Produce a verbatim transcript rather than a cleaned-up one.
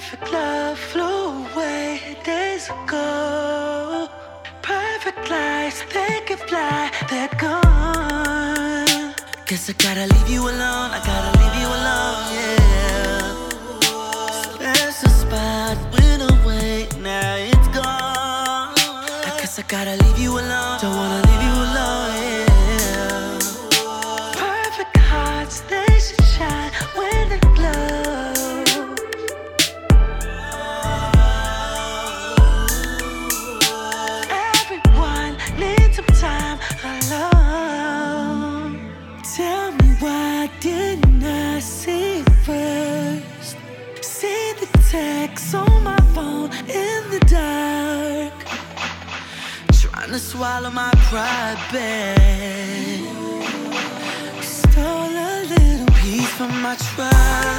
Perfect love flew away days ago. Perfect lies, they can fly, they're gone. Guess I gotta leave you alone, I gotta leave you alone, yeah. Special spot went away, now it's gone. I guess I gotta leave you alone, don't wanna leave you alone, yeah. Perfect hearts, they should shine when they glow. Everyone needs some time alone. Tell me, why didn't I see it first? See the text on my phone in the dark. Trying to swallow my pride, babe. Stole a little piece from my trust.